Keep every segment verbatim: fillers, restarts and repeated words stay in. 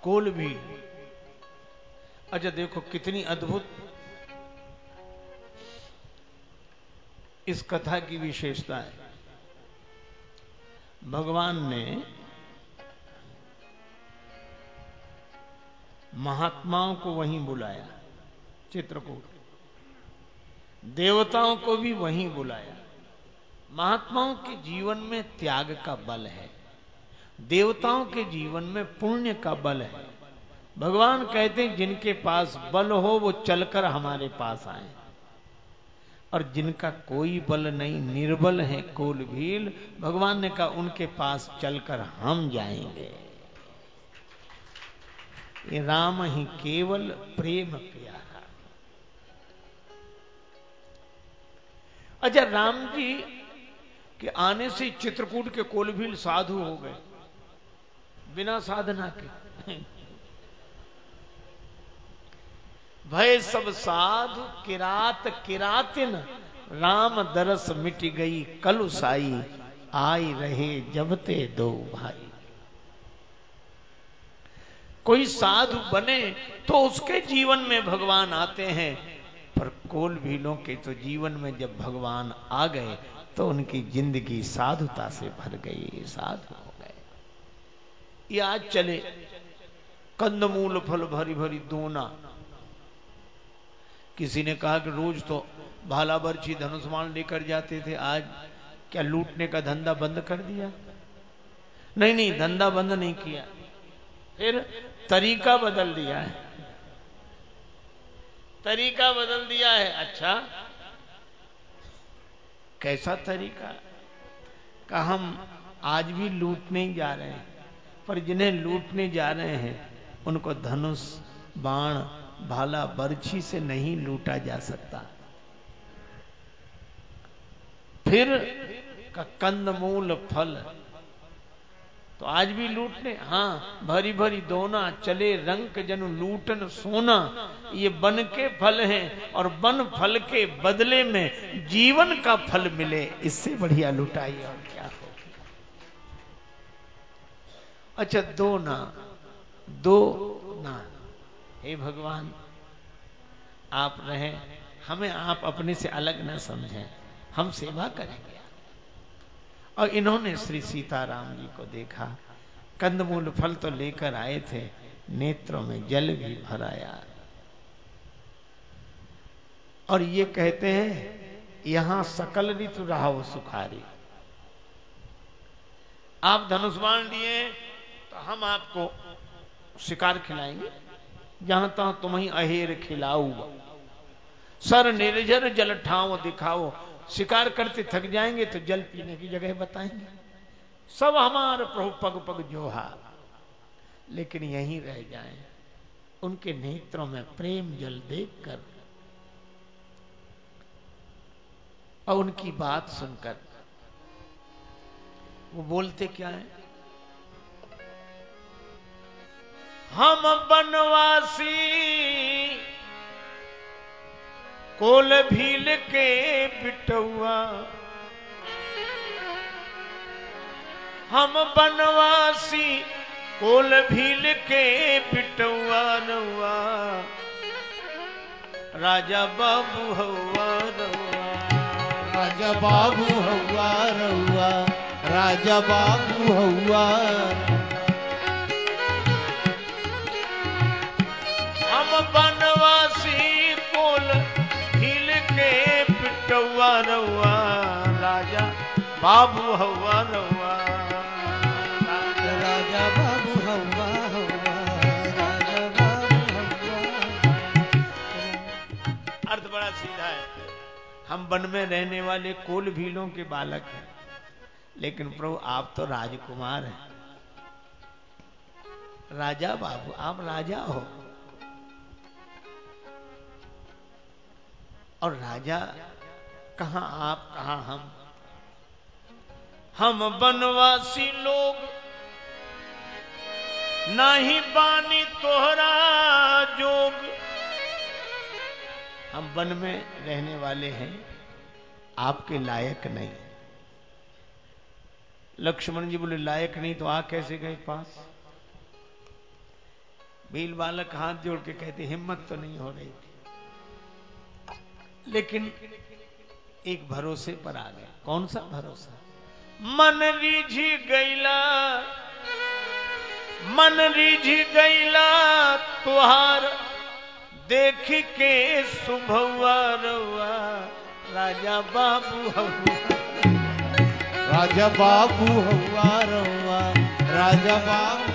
कोल भी। अच्छा देखो कितनी अद्भुत इस कथा की विशेषता है। भगवान ने महात्माओं को वहीं बुलाया, चित्रकूट, देवताओं को भी वहीं बुलाया। महात्माओं के जीवन में त्याग का बल है, देवताओं के जीवन में पुण्य का बल है। भगवान कहते हैं जिनके पास बल हो वो चलकर हमारे पास आए, और जिनका कोई बल नहीं, निर्बल है, कोल भील, भगवान ने कहा उनके पास चलकर हम जाएंगे। ये राम ही केवल प्रेम प्यारा। अच्छा, राम जी के आने से चित्रकूट के कोलभील साधु हो गए बिना साधना के। भय सब साधु किरात किरातिन, राम दरस मिट गई कलुसाई, आई रहे जब ते दो भाई। कोई साधु बने तो उसके जीवन में भगवान आते हैं, पर कोल भीलों के तो जीवन में जब भगवान आ गए तो उनकी जिंदगी साधुता से भर गई, साधु हो गए। ये आज चले कंदमूल फल भरी भरी दोना। किसी ने कहा कि रोज तो भाला बर्छी धनुष्मान लेकर जाते थे, आज क्या लूटने का धंधा बंद कर दिया? नहीं नहीं, धंधा बंद नहीं किया, फिर तरीका बदल दिया है, तरीका बदल दिया है। अच्छा, कैसा तरीका? का हम आज भी लूटने जा रहे हैं, पर जिन्हें लूटने जा रहे हैं उनको धनुष बाण भाला बर्छी से नहीं लूटा जा सकता। फिर का कंदमूल फल तो आज भी लूटने, हाँ, भरी भरी दोना चले रंक जनु लूटन सोना, ये वन के फल हैं, और वन फल के बदले में जीवन का फल मिले, इससे बढ़िया लुटाई और क्या हो। अच्छा, दो ना दो ना, हे भगवान आप रहे, हमें आप अपने से अलग ना समझें, हम सेवा करेंगे। और इन्होंने श्री सीताराम जी को देखा, कंदमूल फल तो लेकर आए थे, नेत्रों में जल भी भराया, और ये कहते हैं यहां सकल ऋतु रहो सुखारी। आप धनुष बाण लिए तो हम आपको शिकार खिलाएंगे, जहां तहां तुम ही अहेर खिलाऊगा, सर निर्जर जल ठाव दिखाओ। शिकार करते थक जाएंगे तो जल पीने की जगह बताएंगे, सब हमारे प्रभु पग पग जोहा, लेकिन यहीं रह जाएं। उनके नेत्रों में प्रेम जल देखकर और उनकी बात सुनकर, वो बोलते क्या है? हम बनवासी कोल भील के बिटुआ, हम बनवासी कोल भील के बिटुआ रउआ, राजा बाबू हवा रउआ, राजा बाबू हवा रउआ, राजा बाबू हवा। हम बनवासी कोल भील के बिटुआ रउआ, राजा बाबू हवा रउआ, राजा बाबू हवा हवा, राजा बाबू हवा। अर्थ बड़ा सीधा है। हम वन में रहने वाले कोल भीलों के बालक हैं, लेकिन प्रभु आप तो राजकुमार हैं, राजा बाबू, आप राजा हो। और राजा कहां आप कहां हम, हम बनवासी लोग नाही बानी तोहरा जोग। हम वन में रहने वाले हैं, आपके लायक नहीं। लक्ष्मण जी बोले लायक नहीं तो आ कैसे गए पास? भील बालक हाथ जोड़ के कहते हिम्मत तो नहीं हो रही थी, लेकिन एक भरोसे पर आ गए। कौन सा भरोसा? मन रीझी गईला, मन रीझी गईला तुहार देख के सुभवा रवा, राजा बाबू हवा, राजा बाबू हवा रवा, राजा बाबू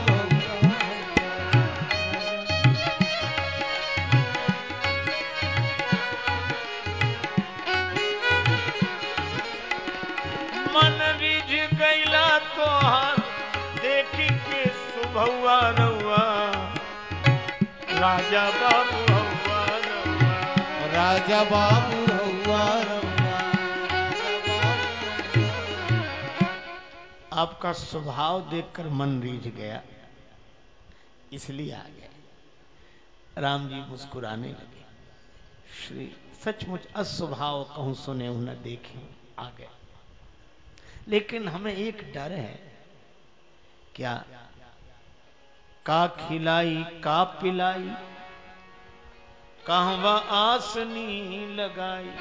मन रिझ गईला तोहार देख के सुभवा रवा, राजा बाबू हवा रवा, राजा बाबू हवा रवा। आपका स्वभाव देखकर मन रीझ गया, इसलिए आ गए। राम जी मुस्कुराने लगे। श्री सचमुच अस्वभाव कहूं सुने न देखे, आ गए। लेकिन हमें एक डर है, क्या? का खिलाई का पिलाई, कहवा आसनी लगाई।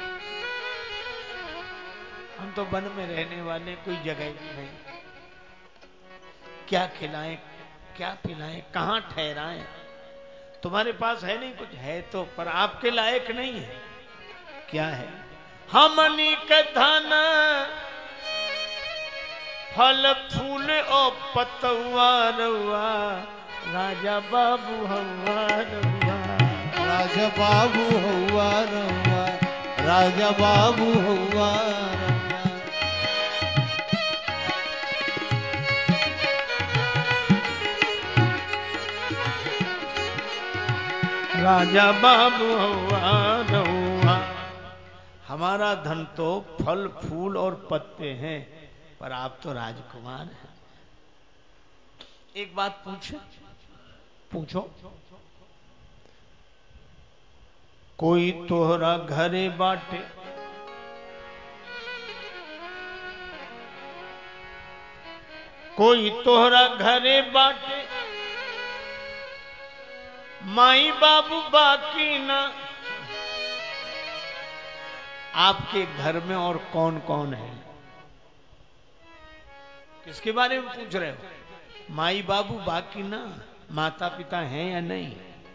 हम तो वन में रहने वाले, कोई जगह भी नहीं। क्या खिलाएं, क्या पिलाएं, कहां ठहराएं? तुम्हारे पास है नहीं कुछ, है तो पर आपके लायक नहीं है। क्या है? हमनी के धन फल फूल और पतवा रवा, राजा बाबू हवा रवा, राजा बाबू हवा रवा, राजा बाबू हवा रवा। राजा बाबू हवा रवा। हमारा धन तो फल फूल और पत्ते हैं, पर आप तो राजकुमार हैं। एक बात पूछे, पूछो, कोई तोहरा घरे बाटे, कोई तोहरा घरे बाटे, माई बाबू बाकी ना। आपके घर में और कौन कौन है? किसके बारे में पूछ रहे हो? माई बाबू बाकी ना, माता पिता हैं या नहीं?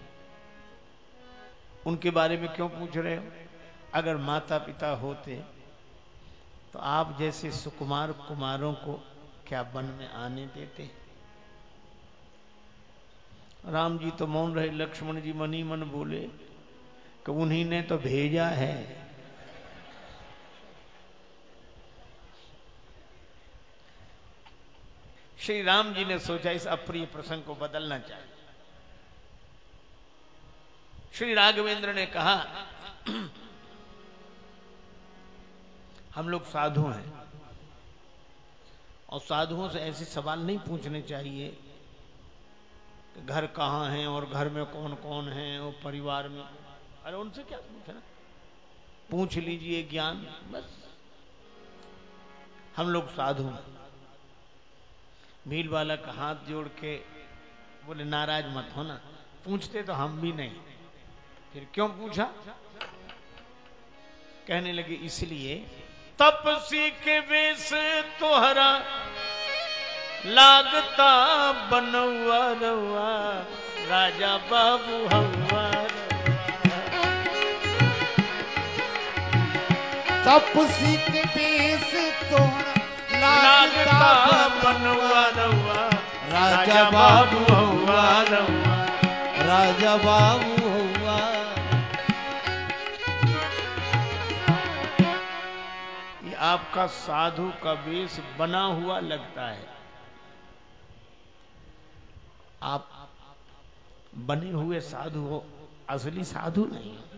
उनके बारे में क्यों पूछ रहे हो? अगर माता पिता होते तो आप जैसे सुकुमार कुमारों को क्या वन में आने देते? राम जी तो मौन रहे। लक्ष्मण जी मनी मन बोले कि उन्हीं ने तो भेजा है। श्री राम जी ने सोचा इस अप्रिय प्रसंग को बदलना चाहिए। श्री राघवेंद्र ने कहा, हम लोग साधु हैं और साधुओं से ऐसे सवाल नहीं पूछने चाहिए कि घर कहाँ है और घर में कौन कौन है और परिवार में। अरे उनसे क्या पूछना, पूछ लीजिए ज्ञान, बस। हम लोग साधु हैं। भील बालक हाथ जोड़ के बोले नाराज मत होना, पूछते तो हम भी नहीं, फिर क्यों पूछा? कहने लगे इसलिए तपसी के वेश तोहरा लागता बनवा रवा, राजा बाबू हवा रवा। तपसी के वेश तोहरा लागता बनवा रवा, राजा बाबू हवा रवा, राजा बाबू हवा। ये आपका साधु का वेश बना हुआ लगता है, आप बने हुए साधु हो, असली साधु नहीं हो।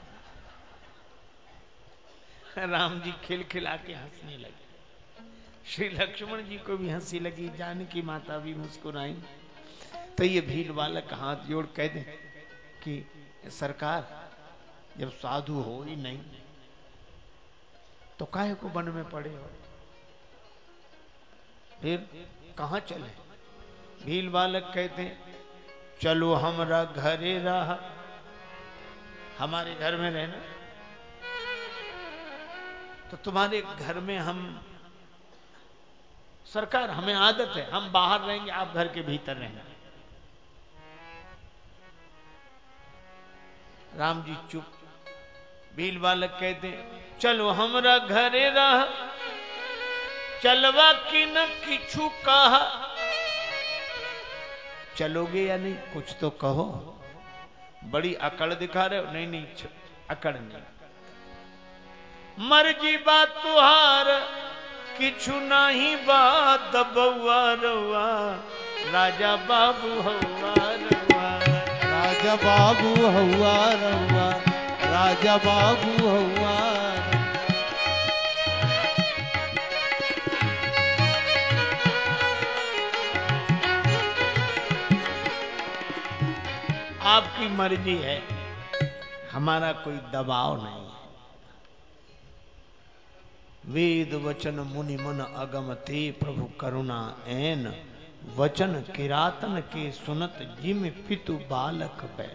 राम जी खिलखिला के हंसने लगे। श्री लक्ष्मण जी को भी हंसी लगी, जानकी माता भी मुस्कुराई। तो ये भील बालक हाथ जोड़ कह दे कि सरकार, जब साधु हो ही नहीं तो काहे को वन में पड़े हो, फिर कहां चले? भील बालक कहते चलो हमरा घरे रहा, हमारे घर में रहना। तो तुम्हारे घर में हम, सरकार हमें आदत है, हम बाहर रहेंगे, आप घर के भीतर रहना। राम जी चुप। भील बालक कहते चलो हमरा घरे रह, चलवा की न किछु कहा। चलोगे या नहीं, कुछ तो कहो। बड़ी अकड़ दिखा रहे हो। नहीं नहीं, अकड़ नहीं, मर्जी बात तुहार, किछु नहीं बात बउआ रउआ, राजा बाबू हवा रउआ। राजा बाबू हवा रउआ, राजा बाबू हवा। आपकी मर्जी है, हमारा कोई दबाव नहीं है। वेद वचन मुनि मन अगम ते, प्रभु करुणा ऐन, वचन किरातन के सुनत, जिम पितु बालक पै।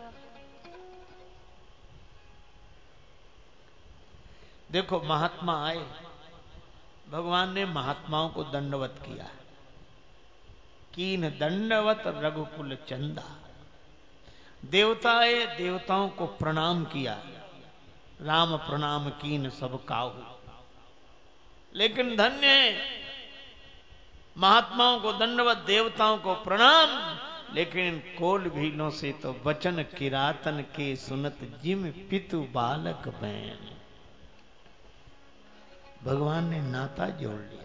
देखो महात्मा आए, भगवान ने महात्माओं को दंडवत किया। कीन दंडवत रघुकुल चंदा। देवता आए, देवताओं को प्रणाम किया। राम प्रणाम कीन सब काहू। लेकिन धन्य है, महात्माओं को दंडवत, देवताओं को प्रणाम, लेकिन कोल भीलों से तो वचन किरातन के सुनत, जिम पितु बालक बैन। भगवान ने नाता जोड़ लिया।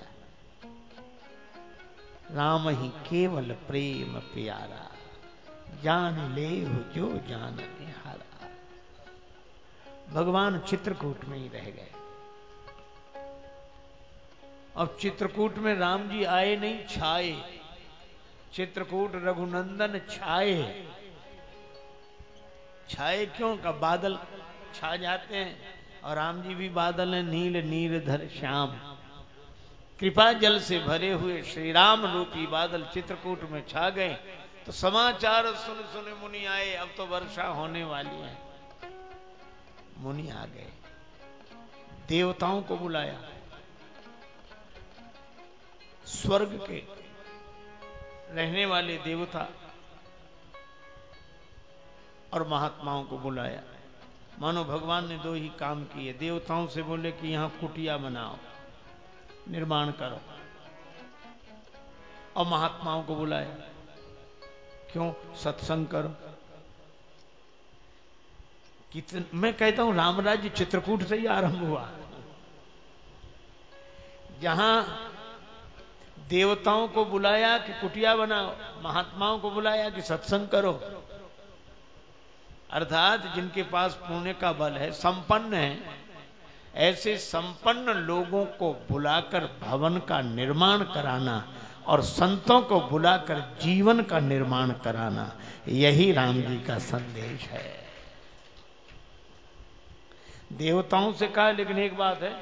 राम ही केवल प्रेम प्यारा, जान ले जो जान निहारा। भगवान चित्रकूट में ही रह गए। अब चित्रकूट में राम जी आए नहीं, छाए। चित्रकूट रघुनंदन छाए। छाए क्यों? का बादल छा जाते हैं, और राम जी भी बादल हैं, नील नीरधर श्याम। कृपा जल से भरे हुए श्री राम रूपी बादल चित्रकूट में छा गए। तो समाचार सुन सुन मुनि आए, अब तो वर्षा होने वाली है। मुनि आ गए, देवताओं को बुलाया, स्वर्ग के रहने वाले देवता और महात्माओं को बुलाया। मानो भगवान ने दो ही काम किए। देवताओं से बोले कि यहां कुटिया बनाओ, निर्माण करो, और महात्माओं को बुलाया, क्यों? सत्संग करो। कितन, मैं कहता हूं राम राज्य चित्रकूट से ही आरंभ हुआ, जहां देवताओं को बुलाया कि कुटिया बनाओ, महात्माओं को बुलाया कि सत्संग करो। अर्थात जिनके पास पुण्य का बल है, संपन्न है, ऐसे संपन्न लोगों को बुलाकर भवन का निर्माण कराना और संतों को बुलाकर जीवन का निर्माण कराना, यही राम जी का संदेश है। देवताओं से कहा, लेकिन एक बात है,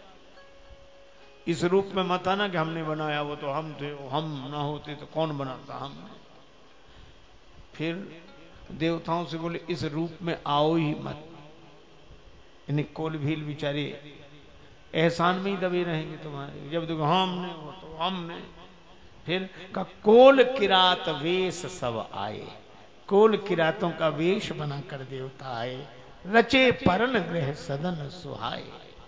इस रूप में मत आना कि हमने बनाया, वो तो हम थे, हम ना होते तो कौन बनाता हमने। फिर देवताओं से बोले, इस रूप में आओ ही मत। इन्हें कोल भील बेचारे एहसान में ही दबे रहेंगे तुम्हारे, जब देखो हमने वो तो हमने। फिर का कोल किरात वेश सब आए। कोल किरातों का वेश बनाकर देवता आए। रचे परन ग्रह सदन सुहाए।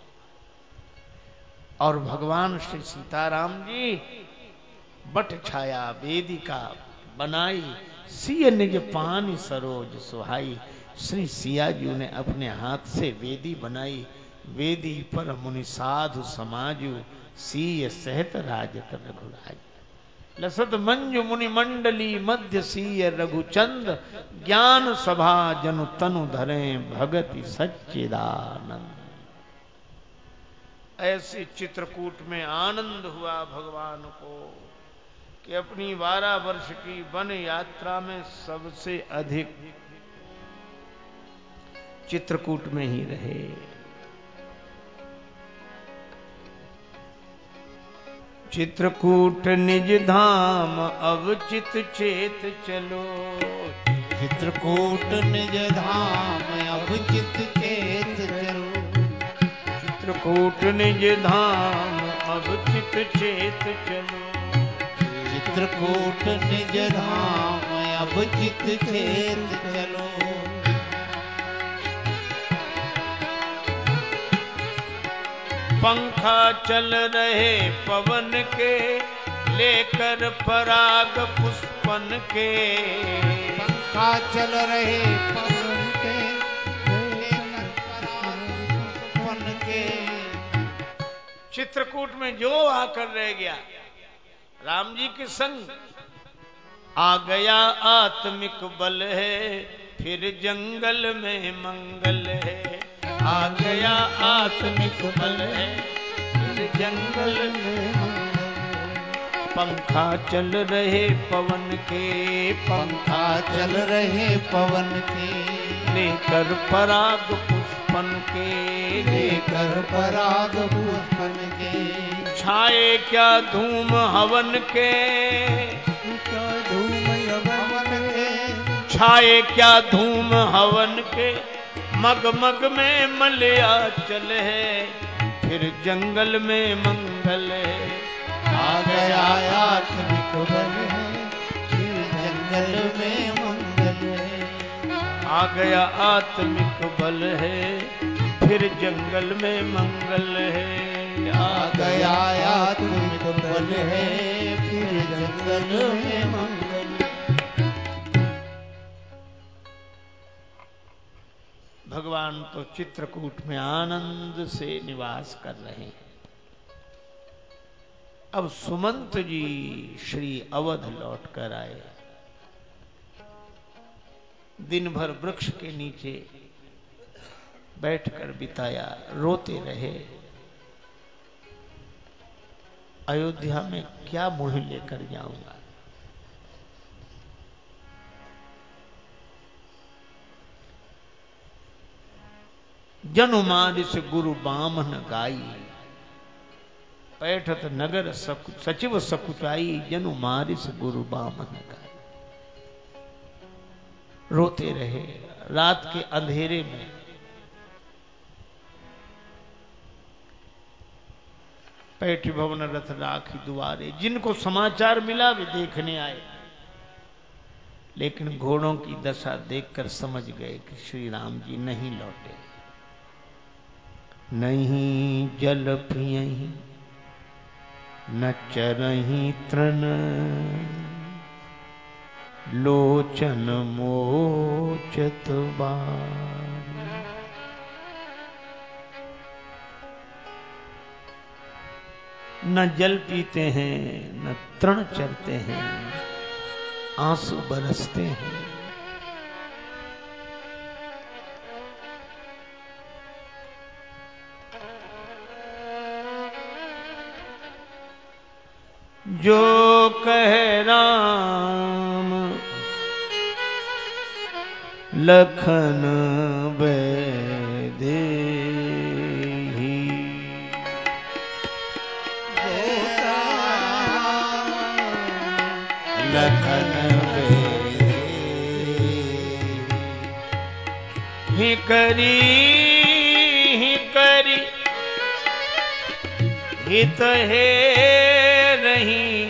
और भगवान श्री सीताराम जी बट छाया वेदिका बनाई, सिय निज पानी सरोज सुहाई। श्री सिया जी ने अपने हाथ से वेदी बनाई। वेदी पर मुनि साधु समाजु, सीय सहत राजत रघुराज। लसत मंजु मुनि मंडली मध्य सीय रघुचंद, ज्ञान सभा जनु तनु धरे भगति सच्चिदानंद। ऐसे चित्रकूट में आनंद हुआ भगवान को कि अपनी बारह वर्ष की वन यात्रा में सबसे अधिक चित्रकूट में ही रहे। चित्रकूट निज धाम अब चित चेत चलो। चित्रकूट निज धाम अब चित चेत चलो। चित्रकूट निज धाम अब चित चेत चलो। चित्रकूट निज धाम अब चित चेत चलो। पंखा चल रहे पवन के लेकर पराग पुष्पन के। पंखा चल रहे पवन के लेकर पराग पुष्पन के। चित्रकूट में जो आकर रह गया राम जी के संग आ गया आत्मिक बल है, फिर जंगल में मंगल है। आ गया आत्मिक बल है, फिर जंगल में पंखा चल रहे पवन के। पंखा चल रहे पवन के लेकर पराग पुष्पन के। लेकर पराग पुष्पन के। छाए क्या धूम हवन के। क्या धूम हवन के। छाए क्या धूम हवन के। मग मग में मलया चल है, फिर जंगल में मंगल है। आ गया आत्मिक बल है, फिर जंगल में मंगल है। आ गया आत्मिक बल है, फिर जंगल में मंगल है। आ गया आत्मिक बल है, फिर जंगल में मंगल है। भगवान तो चित्रकूट में आनंद से निवास कर रहे हैं। अब सुमंत जी श्री अवध लौट कर आए। दिन भर वृक्ष के नीचे बैठकर बिताया, रोते रहे। अयोध्या में क्या मोह लेकर जाऊंगा। जनुमारिस गुरु बामन गाई, पैठत नगर सकु, सचिव सकुचाई। जनुमारिस गुरु बामन गाई। रोते रहे रात के अंधेरे में। पैठ भवन रथ राखी दुआरे। जिनको समाचार मिला वे देखने आए, लेकिन घोड़ों की दशा देखकर समझ गए कि श्री राम जी नहीं लौटे। नहीं जल पियहीं न चरहीं तृण, लोचन मोचत बार। न जल पीते हैं न तृण चरते हैं, आंसू बरसते हैं। जो कह राम लखन बैदेही, लखन बैदेही। ही करी ही करी हित है रही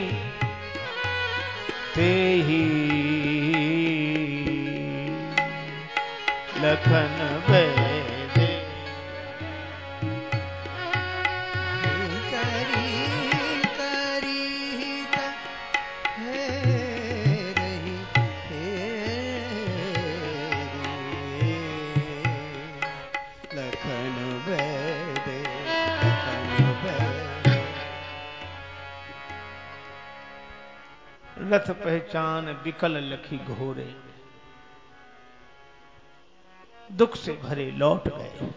ते ही, लखन बैदे। करी करी हित है रही लखन बैदे, लखन बैदे। रथ पहचान विकल लखी घोरे, दुख से भरे लौट गए।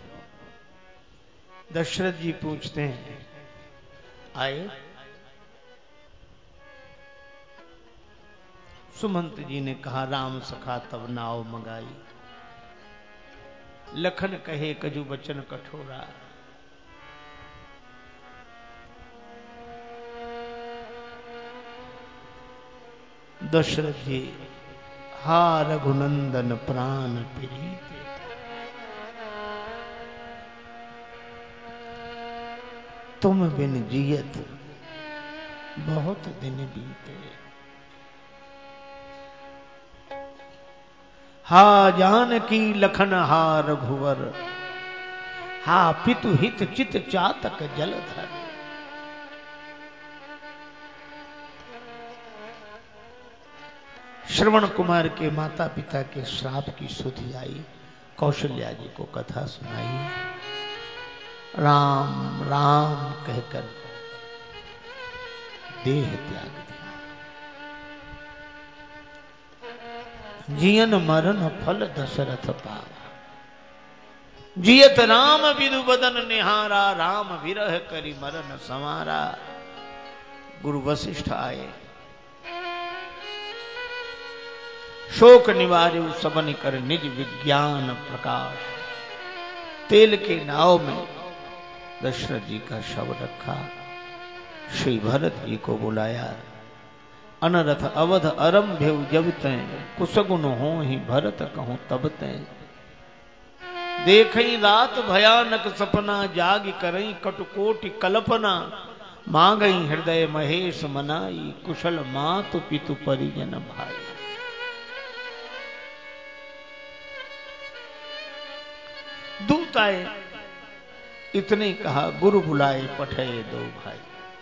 दशरथ जी पूछते हैं आए। सुमंत जी ने कहा राम सखा तब नाव मंगाई। लखन कहे कजु बचन कठोरा, दशरथ जी, हा रघुनंदन प्राण प्रीत, तुम बिन जियत बहुत दिन बीते। हा जानकी लखन हा रघुवर, हा पितु हित चित चातक जलधर। श्रवण कुमार के माता पिता के श्राप की सुधि आई, कौशल्या जी को कथा सुनाई। राम राम कहकर देह त्याग दिया। जियन मरण फल दशरथ पावा, जियत राम विदु बदन निहारा, राम विरह करी मरण संवारा। गुरु वशिष्ठ आए, शोक निवार्यु सबन कर निज विज्ञान प्रकाश। तेल के नाव में दशरथ जी का शव रखा, श्री भरत जी को बुलाया। अनरथ अवध अरंभ्य जब तैं, कुसगुन हो ही भरत कहूं तब तैं। देखई रात भयानक सपना, जाग करई कटुकोटि कल्पना। मांगई हृदय महेश मनाई, कुशल मातु पितु परिजन भाई। दूत आए, इतने कहा गुरु बुलाए पठे दो भाई।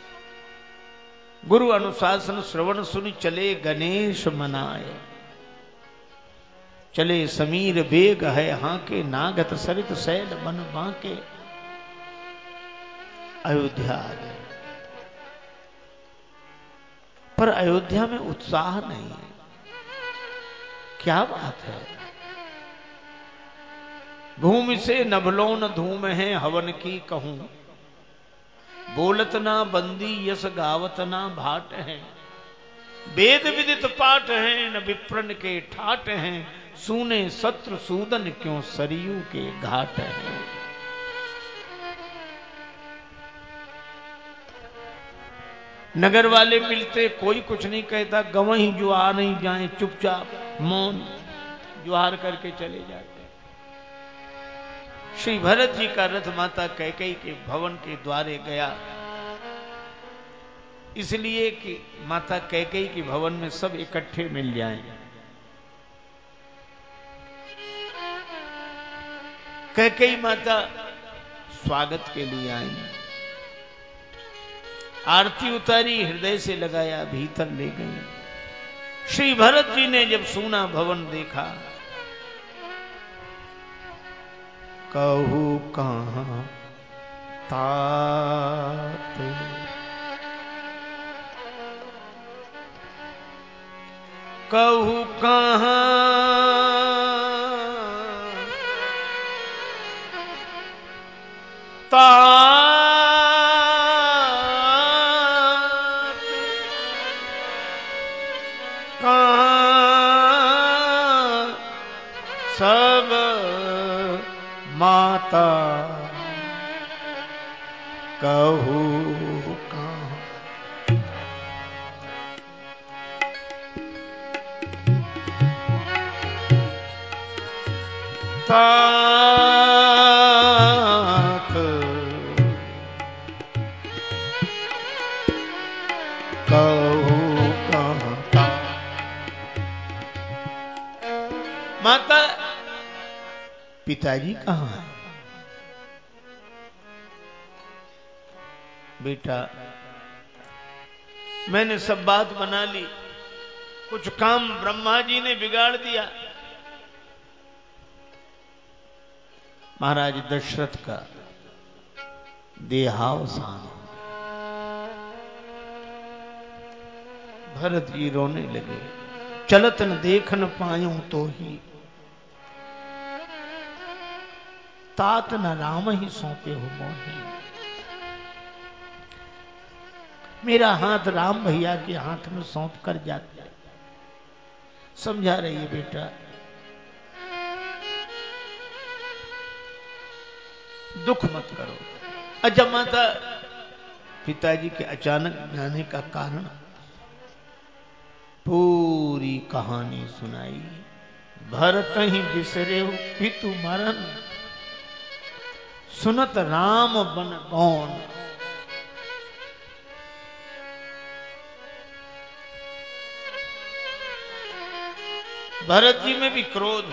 गुरु अनुशासन श्रवण सुनि चले गणेश मनाए। चले समीर बेग है हाके, नागत सरित सैल बन बांके। अयोध्या आ गए, पर अयोध्या में उत्साह नहीं है। क्या बात है? भूमि से नभलोन धूम है, हवन की कहूं। बोलत ना बंदी यस गावत ना भाट है। वेद विदित पाठ है, न विप्रन के ठाट हैं। सूने शत्रु सूदन क्यों सरयू के घाट हैं। नगर वाले मिलते कोई कुछ नहीं कहता, गवहीं जो आ नहीं जाए चुपचाप मौन जुहार करके चले जाते। श्री भरत जी का रथ माता कैकेयी के भवन के द्वारे गया, इसलिए कि माता कैकेयी के भवन में सब इकट्ठे मिल जाएं। कैकेयी माता स्वागत के लिए आई, आरती उतारी, हृदय से लगाया, भीतर ले गई। श्री भरत जी ने जब सूना भवन देखा, कहू कहां तात, कहू कहां तात, कहां सब माता, कहू कहां। तात कहू कहां तात। माता, पिताजी कहां है? बेटा, मैंने सब बात बना ली, कुछ काम ब्रह्मा जी ने बिगाड़ दिया। महाराज दशरथ का देहावसान हो गया। भरत जी रोने लगे, चलत न देख न पायूं तो ही, तात न राम ही सौंपे हो मोही। मेरा हाथ राम भैया के हाथ में सौंप कर जाते। समझा रही है बेटा, दुख मत करो। अच्छा माता, पिताजी के अचानक जाने का कारण? पूरा पूरी कहानी सुनाई। भरत ही बिसरे पितु मरन, सुनत राम बन गौन। भरत जी में भी क्रोध,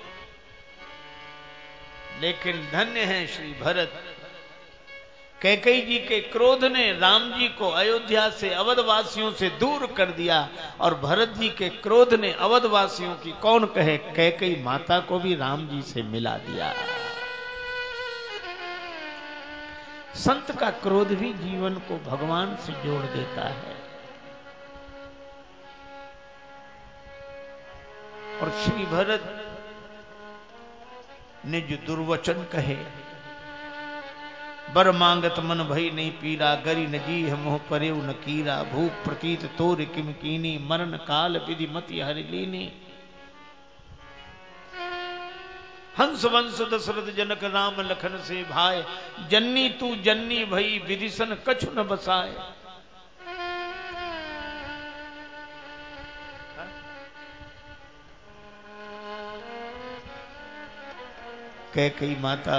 लेकिन धन्य है श्री भरत। कैकेयी जी के क्रोध ने राम जी को अयोध्या से, अवधवासियों से दूर कर दिया, और भरत जी के क्रोध ने अवधवासियों की कौन कहे, कैकेयी माता को भी राम जी से मिला दिया। संत का क्रोध भी जीवन को भगवान से जोड़ देता है। और श्री भरत ने जो दुर्वचन कहे, बर मांगत मन भई नहीं पीरा, गरी न जी मोह परेउ न कीरा, भूप प्रतीत तोर किम कीनी, मरण काल विधि मति हरि लीनी। हंस वंश दशरथ जनक राम लखन से भाई, जन्नी तू जन्नी भई विदिशन कछु न बसाए। कैकेयी माता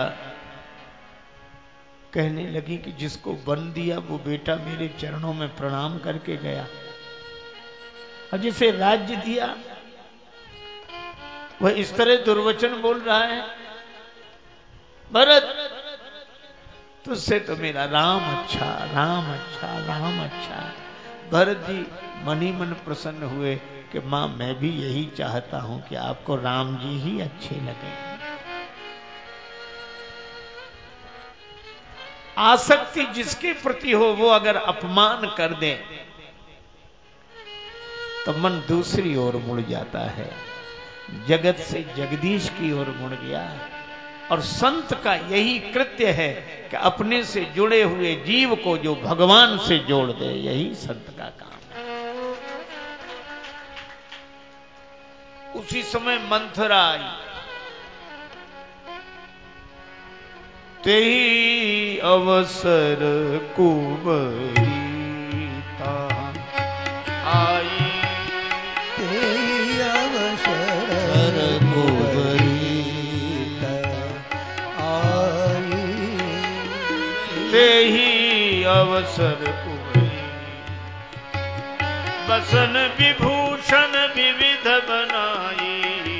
कहने लगी कि जिसको वन दिया वो बेटा मेरे चरणों में प्रणाम करके गया, और जिसे राज्य दिया वह इस तरह दुर्वचन बोल रहा है। भरत, तुझसे तो मेरा राम अच्छा, राम अच्छा, राम अच्छा। भरत जी मन ही मन प्रसन्न हुए कि मां, मैं भी यही चाहता हूं कि आपको राम जी ही अच्छे लगे। आसक्ति जिसके प्रति हो वो अगर अपमान कर दे तो मन दूसरी ओर मुड़ जाता है। जगत से जगदीश की ओर मुड़ गया। और संत का यही कृत्य है कि अपने से जुड़े हुए जीव को जो भगवान से जोड़ दे, यही संत का काम है। उसी समय मंथरा आई। तेही अवसर कुंवरी आई, तेही अवसर कुंवरी आई, तेही अवसर कुंवरी, बसन विभूषण विविध बनाई।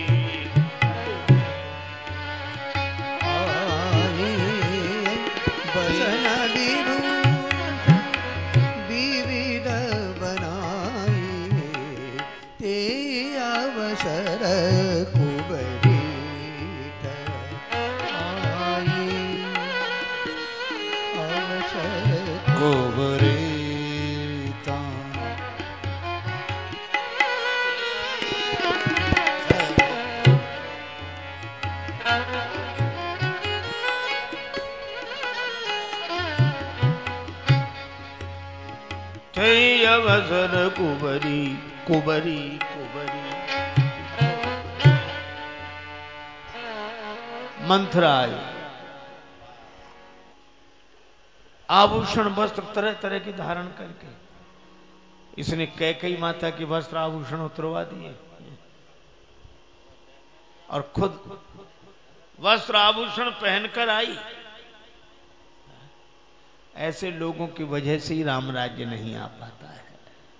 अवसर कुंवरी कुंवरी कुंवरी। मंथरा आई। आभूषण वस्त्र तरह तरह के धारण करके इसने कैकेयी माता के वस्त्र आभूषण उतरवा दिए, और खुद वस्त्र आभूषण पहनकर आई। ऐसे लोगों की वजह से ही राम राज्य नहीं आ पाता है।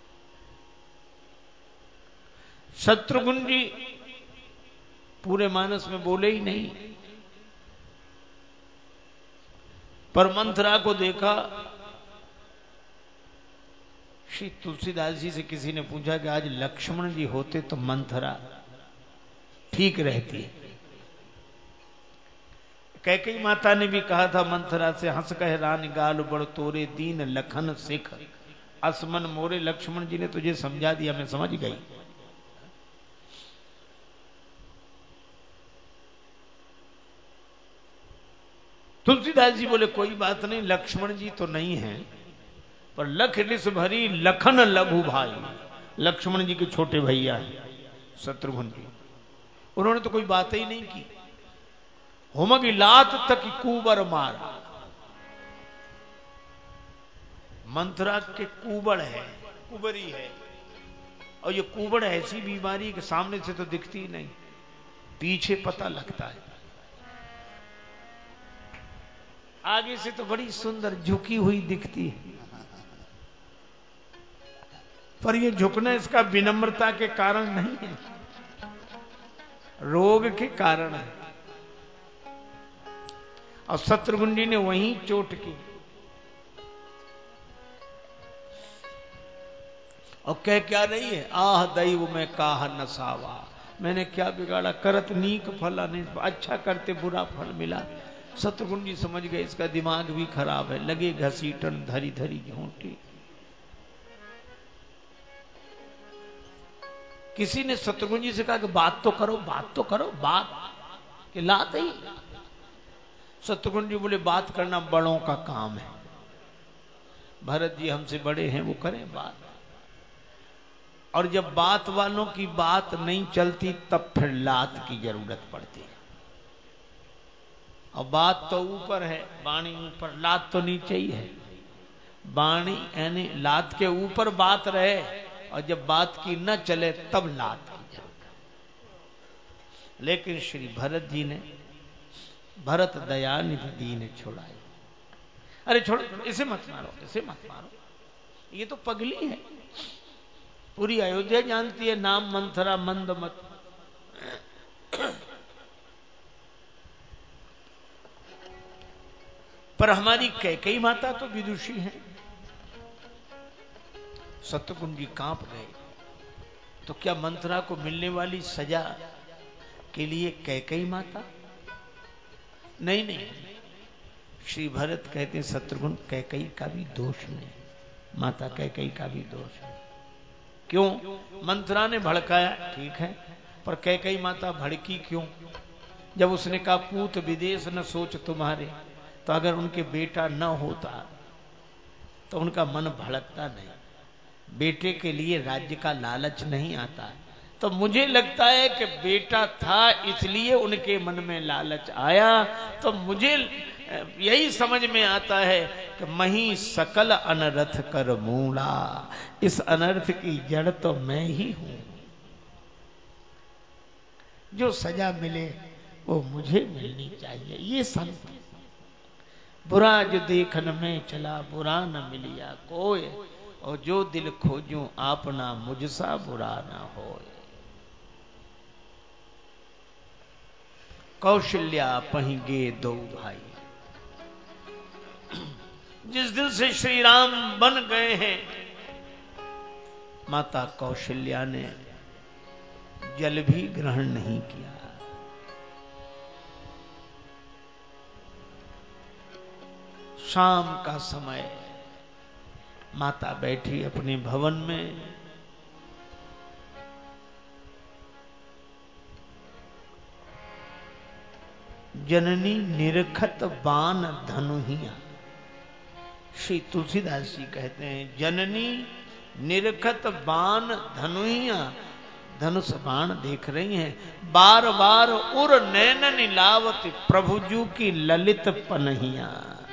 शत्रुघ्न जी पूरे मानस में बोले ही नहीं, पर मंथरा को देखा। श्री तुलसीदास जी से किसी ने पूछा कि आज लक्ष्मण जी होते तो मंथरा ठीक रहती। कैकेयी माता ने भी कहा था मंथरा से, हंस कह रानी गाल बड़ तोरे, दीन लखन सिख असमन मोरे। लक्ष्मण जी ने तुझे समझा दिया, मैं समझ गई। तुलसीदास जी बोले कोई बात नहीं, लक्ष्मण जी तो नहीं है, पर लख लिस भरी लखन लघु भाई। लक्ष्मण जी के छोटे भैया हैं शत्रुघ्न जी, उन्होंने तो कोई बात ही नहीं की। होमगी लात तक कुबर मारा। मंथरा के कुबड़ है, कुबरी है, और ये कुबड़ ऐसी बीमारी के सामने से तो दिखती ही नहीं, पीछे पता लगता है। आगे से तो बड़ी सुंदर झुकी हुई दिखती है, पर ये झुकना इसका विनम्रता के कारण नहीं है, रोग के कारण है। और शत्रुघ्न जी ने वहीं चोट की और कह क्या रही है, आह दैव में काह नसावा, मैंने क्या बिगाड़ा, करत नीक फल नहीं, अच्छा करते बुरा फल मिला। शत्रुघ्न जी समझ गए इसका दिमाग भी खराब है, लगे घसीटन धरी धरी झूठी। किसी ने शत्रुघ्न जी से कहा कि बात तो करो, बात तो करो, बात कि लात ही। शत्रुघ्न जी बोले बात करना बड़ों का काम है, भरत जी हमसे बड़े हैं, वो करें बात। और जब बात वालों की बात नहीं चलती तब फिर लात की जरूरत पड़ती है। और बात तो ऊपर है, वाणी ऊपर, लात तो नीचे ही है। वाणी यानी लात के ऊपर बात रहे, और जब बात की न चले तब लात की जरूरत है। लेकिन श्री भरत जी ने, भरत दयानिधि दीन छुड़ाई। अरे छोड़ो, इसे मत मारो, इसे मत मारो, ये तो पगली है, पूरी अयोध्या जानती है नाम मंथरा मंद मत। पर हमारी कैकेयी माता तो विदुषी है। शत्रुघ्न जी कांप गए। तो क्या मंथरा को मिलने वाली सजा के लिए कैकेयी माता? नहीं नहीं, श्री भरत कहते हैं शत्रुघ्न कैकेयी का भी दोष नहीं, माता कैकेयी का भी दोष नहीं। क्यों? मंथरा ने भड़काया, ठीक है, पर कैकेयी माता भड़की क्यों? जब उसने कहा पूत विदेश न सोच तुम्हारे, तो अगर उनके बेटा न होता तो उनका मन भड़कता नहीं। बेटे के लिए राज्य का लालच नहीं आता। तो मुझे लगता है कि बेटा था इसलिए उनके मन में लालच आया। तो मुझे यही समझ में आता है कि मही सकल अनर्थ कर मूला, इस अनर्थ की जड़ तो मैं ही हूं। जो सजा मिले वो मुझे मिलनी चाहिए। ये संत बुरा जो देखन में चला, बुरा न मिलिया कोय, और जो दिल खोजूं आपना मुझसा बुरा न होए। कौशल्या पहिगे दो भाई, जिस दिन से श्री राम बन गए हैं, माता कौशल्या ने जल भी ग्रहण नहीं किया। शाम का समय, माता बैठी अपने भवन में, जननी निरखत बान धनुहिया। श्री तुलसीदास जी कहते हैं जननी निरखत बान धनुहिया, धनुष बाण देख रही हैं, बार बार उर नैनन लावत प्रभुजू की ललित पनहिया।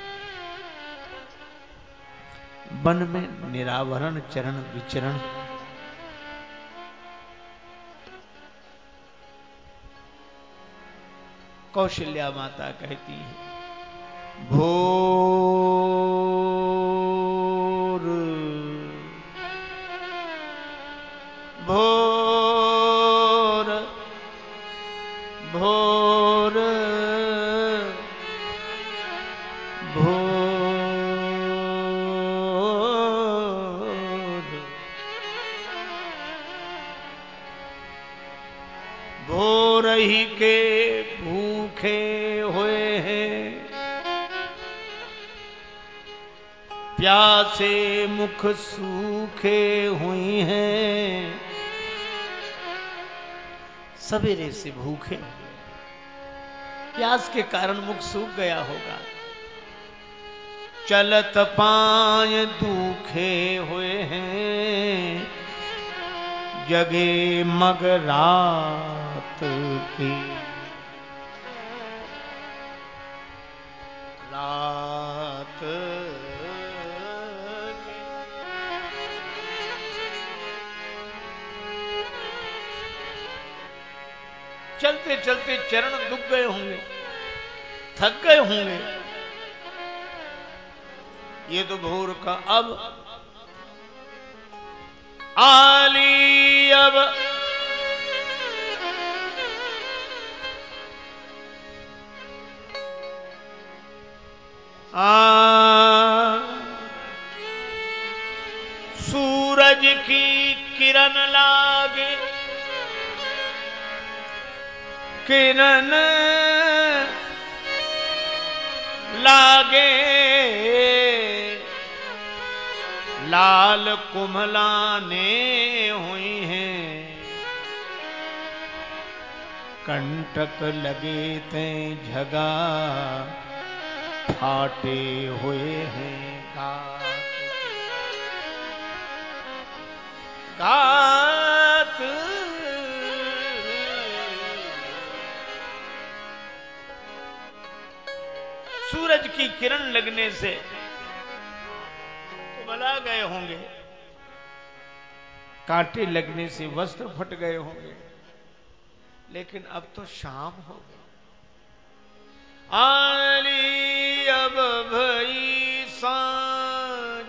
वन में निरावरण चरण विचरण, कौशल्या माता कहती है भोर भोर भोर भोर भोर ही के भूखे हुए हैं, प्यासे मुख सूखे हुई हैं। सवेरे से भूखे, प्यास के कारण मुख सूख गया होगा। चलत पांय दुखे हुए हैं, जगे मग रात की रात की। चलते चलते चरण दुख गए होंगे, थक गए होंगे। ये तो भोर का अब आली अब आ सूरज की किरण लागे, किरण लागे लाल कुम्हलाने हुई हैं, कंटक लगे ते झगा फाटे हुए हैं गात गात। सूरज की किरण लगने से कुम्हला गए होंगे, कांटे लगने से वस्त्र फट गए होंगे, लेकिन अब तो शाम हो गई। आली अब भई सांझ,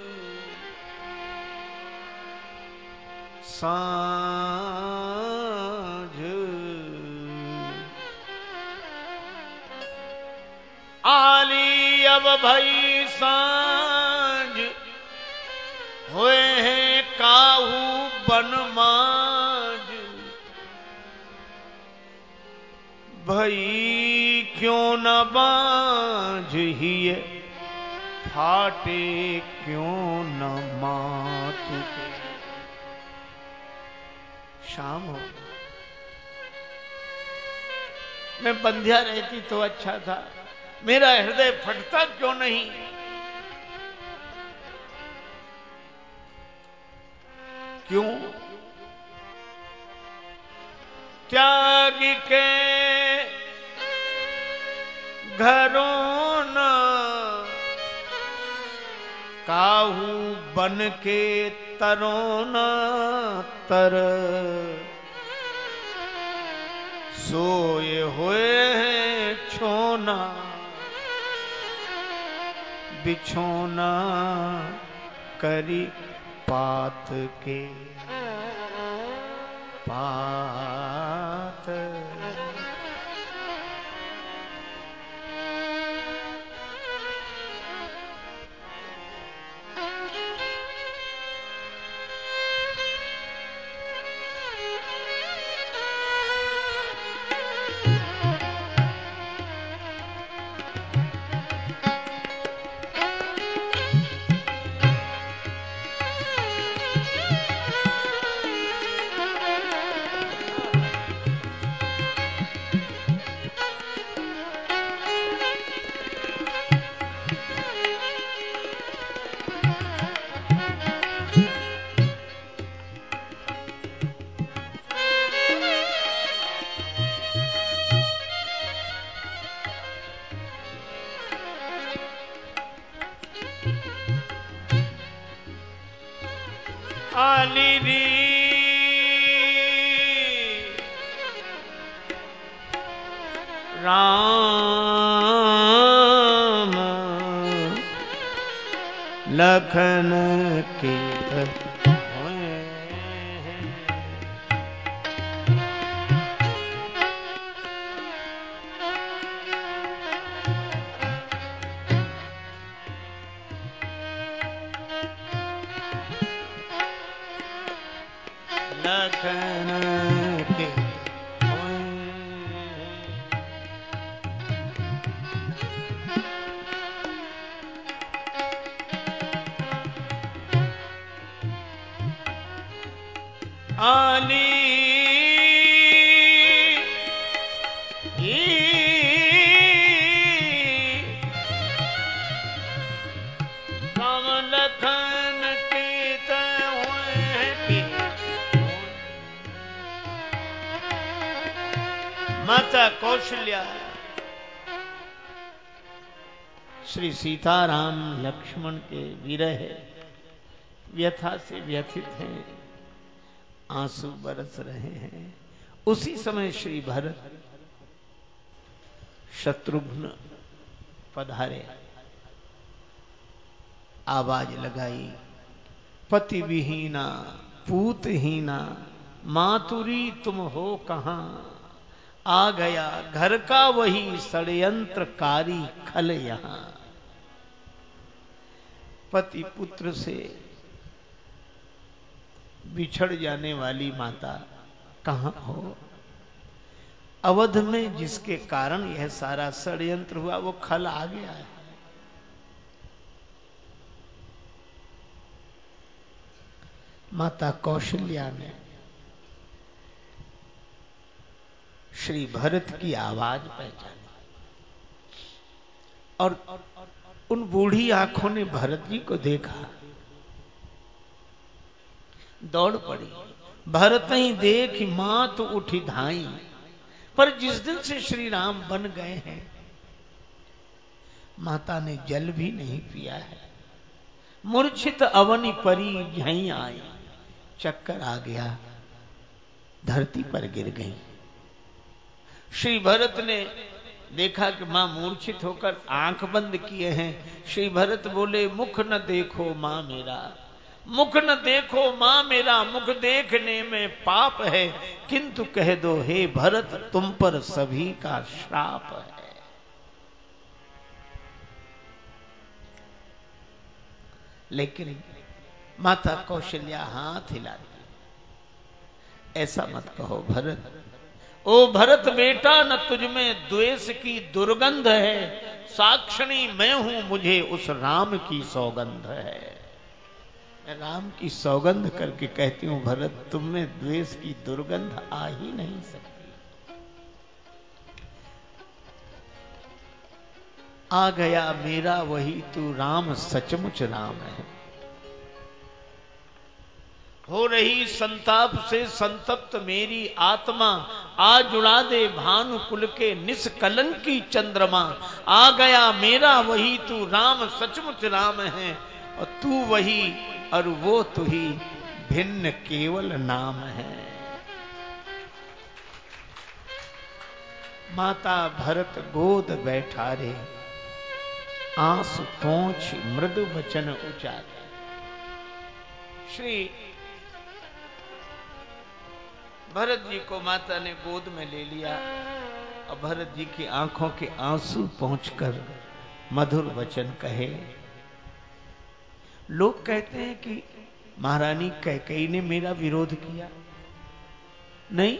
सांझ आली अब भई सांझ, हुए हैं काहू बनमाज, भई क्यों न बांझ हिय, फाटे क्यों न मातु के। शाम हो, मैं बंध्या रहती तो अच्छा था, मेरा हृदय फटता क्यों नहीं। क्यों त्याग के घरों न काहू बन के तरों न तर, सोए हुए हैं छोना बिछोना करी पात के पात। आली री राम लखन के हुए हैं, लखन के हुए हैं। आली राम लखन के हुए हैं। माता कौशल्या श्री सीताराम लक्ष्मण के विरह व्यथा से व्यथित हैं, आंसू बरस रहे हैं उसी समय श्री भरत शत्रुघ्न पधारे, आवाज लगाई, पति विहीना पूतहीना मातुरी तुम हो कहां, आ गया घर का वही षड्यंत्रकारी खल यहां। पति पुत्र से बिछड़ जाने वाली माता कहां हो? अवध में जिसके कारण यह सारा षड्यंत्र हुआ वो खल आ गया है। माता कौशल्या ने श्री भरत की आवाज पहचानी और उन बूढ़ी आंखों ने भरत जी को देखा, दौड़ पड़ी। भरत ही देख मात उठी धाई, पर जिस दिन से श्री राम बन गए हैं माता ने जल भी नहीं पिया है। मूर्छित अवनि परी झई आई, चक्कर आ गया, धरती पर गिर गई। श्री भरत ने देखा कि मां मूर्छित होकर आंख बंद किए हैं। श्री भरत बोले, मुख न देखो मां मेरा, मुख न देखो मां मेरा, मुख देखने में पाप है, किंतु कह दो हे भरत तुम पर सभी का श्राप है। लेकिन माता कौशल्या हाथ हिलाती, ऐसा मत कहो भरत, ओ भरत बेटा न तुझ में द्वेष की दुर्गंध है, साक्षणी मैं हूं मुझे उस राम की सौगंध है। मैं राम की सौगंध करके कहती हूं भरत तुम में द्वेष की दुर्गंध आ ही नहीं सकती। आ गया मेरा वही तू राम सचमुच राम है। हो रही संताप से संतप्त मेरी आत्मा, आ जुड़ा दे भानु कुल के निष्कलंकी चंद्रमा। आ गया मेरा वही तू राम सचमुच राम है, और तू वही और वो तू ही भिन्न केवल नाम है। माता भरत गोद बैठा रे, आंसू पोंछ मृदु वचन उचारे। श्री भरत जी को माता ने गोद में ले लिया और भरत जी की आंखों के आंसू पोंछकर मधुर वचन कहे। लोग कहते हैं कि महारानी कैकेयी ने मेरा विरोध किया। नहीं,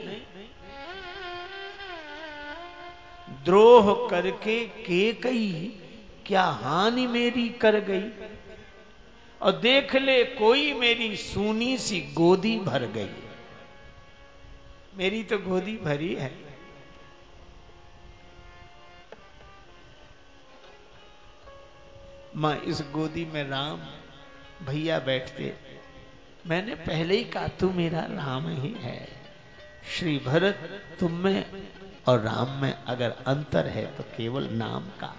द्रोह करके कैकेयी क्या हानि मेरी कर गई, और देख ले कोई मेरी सूनी सी गोदी भर गई। मेरी तो गोदी भरी है। मां इस गोदी में राम भैया बैठते, मैंने पहले ही कहा तू मेरा राम ही है। श्री भरत तुम में और राम में अगर अंतर है तो केवल नाम का।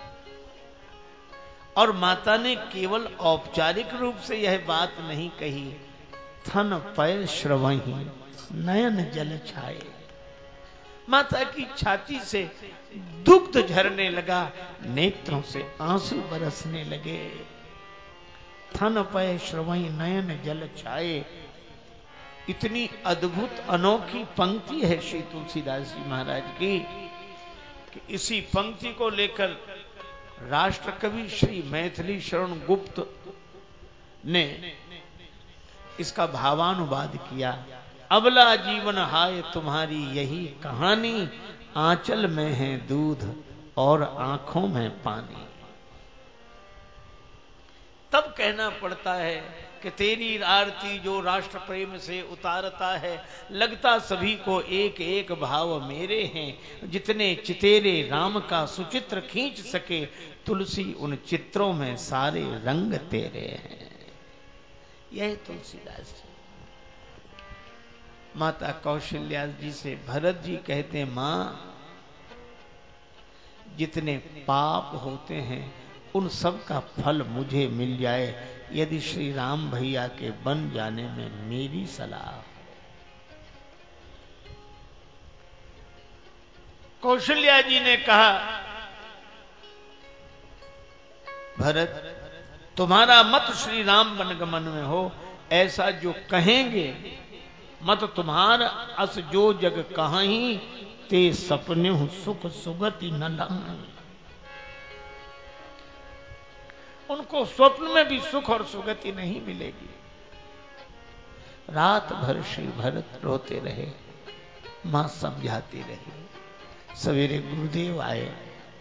और माता ने केवल औपचारिक रूप से यह बात नहीं कही, थन पय श्रवही नयन जल छाए। माता की छाती से दुग्ध झरने लगा, नेत्रों से आंसू बरसने लगे। थन पय श्रवही नयन जल छाए। इतनी अद्भुत अनोखी पंक्ति है श्री तुलसीदास जी महाराज की कि इसी पंक्ति को लेकर राष्ट्र कवि श्री मैथिली शरण गुप्त ने इसका भावानुवाद किया। अबला जीवन हाय तुम्हारी यही कहानी, आंचल में है दूध और आंखों में पानी। तब कहना पड़ता है कि तेरी आरती जो राष्ट्र प्रेम से उतारता है, लगता सभी को एक एक भाव मेरे हैं। जितने चितेरे राम का सुचित्र खींच सके, तुलसी उन चित्रों में सारे रंग तेरे हैं। यह तुलसीदास जी। माता कौशल्या जी से भरत जी कहते, मां जितने पाप होते हैं उन सब का फल मुझे मिल जाए, यदि श्री राम भैया के बन जाने में मेरी सलाह। कौशल्या जी ने कहा, भरत तुम्हारा मत श्री राम वनगमन में हो, ऐसा जो कहेंगे मत तुम्हार अस जो जग कहीं, ते सपने हूं सुख सुगति न लंघ। उनको स्वप्न में भी सुख और सुगति नहीं मिलेगी। रात भर श्री भरत रोते रहे, मां समझाती रही। सवेरे गुरुदेव आए।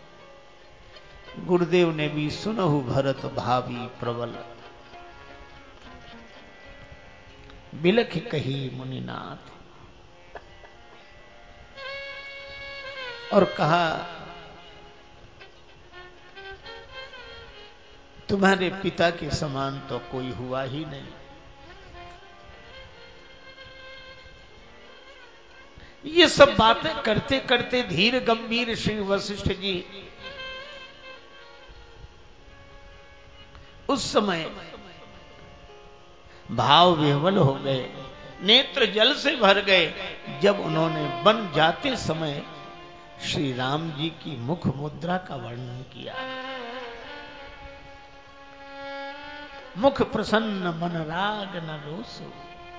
गुरुदेव ने भी सुनहु भरत भावी प्रबल, बिलख कही मुनिनाथ। और कहा, तुम्हारे पिता के समान तो कोई हुआ ही नहीं। ये सब बातें करते करते धीर गंभीर श्री वशिष्ठ जी उस समय भाव विह्वल हो गए, नेत्र जल से भर गए, जब उन्होंने वन जाते समय श्री राम जी की मुख मुद्रा का वर्णन किया। मुख प्रसन्न मन राग न रोसो।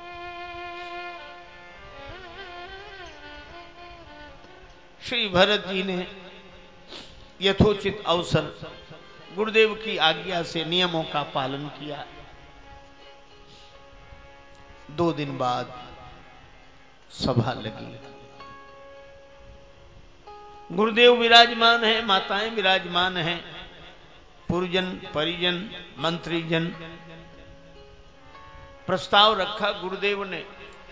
श्री भरत जी ने यथोचित अवसर गुरुदेव की आज्ञा से नियमों का पालन किया। दो दिन बाद सभा लगी। गुरुदेव विराजमान है, माताएं विराजमान हैं, पुरजन परिजन मंत्रीजन। प्रस्ताव रखा गुरुदेव ने,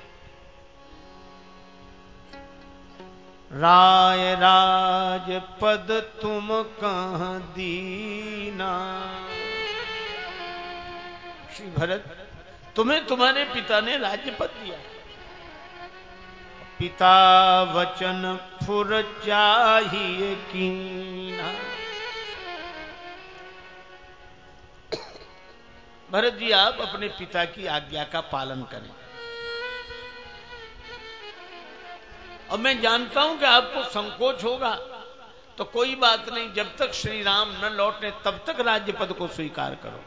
राय राज पद तुम कहां दीना। श्री भरत, तुम्हें तुम्हारे पिता ने राज्य पद दिया। पिता वचन फुर चाहिए कीना। भरत जी, आप अपने पिता की आज्ञा का पालन करें। और मैं जानता हूं कि आपको संकोच होगा, तो कोई बात नहीं, जब तक श्री राम न लौटे तब तक राज्य पद को स्वीकार करो।